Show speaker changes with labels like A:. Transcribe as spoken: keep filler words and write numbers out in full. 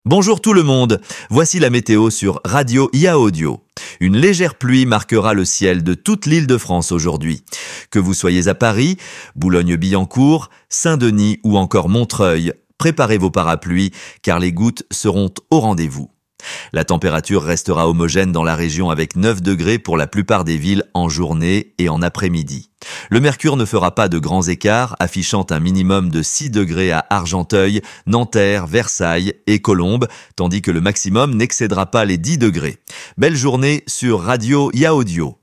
A: Bonjour tout le monde, voici la météo sur Radio I A Audio. Une légère pluie marquera le ciel de toute l'île de France aujourd'hui. Que vous soyez à Paris, Boulogne-Billancourt, Saint-Denis ou encore Montreuil, préparez vos parapluies car les gouttes seront au rendez-vous. La température restera homogène dans la région avec neuf degrés pour la plupart des villes en journée et en après-midi. Le mercure ne fera pas de grands écarts, affichant un minimum de six degrés à Argenteuil, Nanterre, Versailles et Colombes, tandis que le maximum n'excédera pas les dix degrés. Belle journée sur Radio I A Audio.